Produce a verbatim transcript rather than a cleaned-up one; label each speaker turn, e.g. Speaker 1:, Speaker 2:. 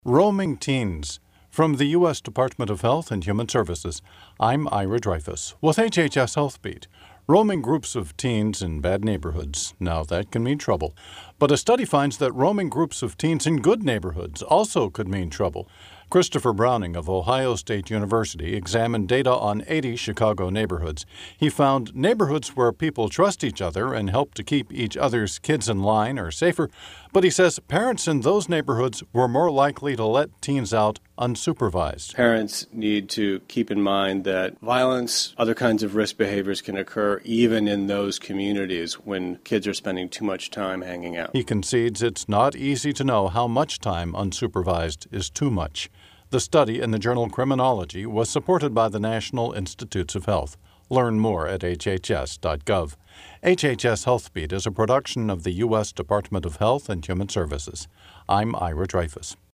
Speaker 1: Roaming Teens. From the U S Department of Health and Human Services, I'm Ira Dreyfus with H H S Health Beat. Roaming groups of teens in bad neighborhoods. Now that can mean trouble. But a study finds that roaming groups of teens in good neighborhoods also could mean trouble. Christopher Browning of Ohio State University examined data on eighty Chicago neighborhoods. He found neighborhoods where people trust each other and help to keep each other's kids in line are safer, but he says parents in those neighborhoods were more likely to let teens out unsupervised.
Speaker 2: Parents need to keep in mind that violence, other kinds of risk behaviors can occur even in those communities when kids are spending too much time hanging out.
Speaker 1: He concedes it's not easy to know how much time unsupervised is too much. The study in the journal Criminology was supported by the National Institutes of Health. Learn more at H H S dot gov. H H S Health Beat is a production of the U S Department of Health and Human Services. I'm Ira Dreyfus.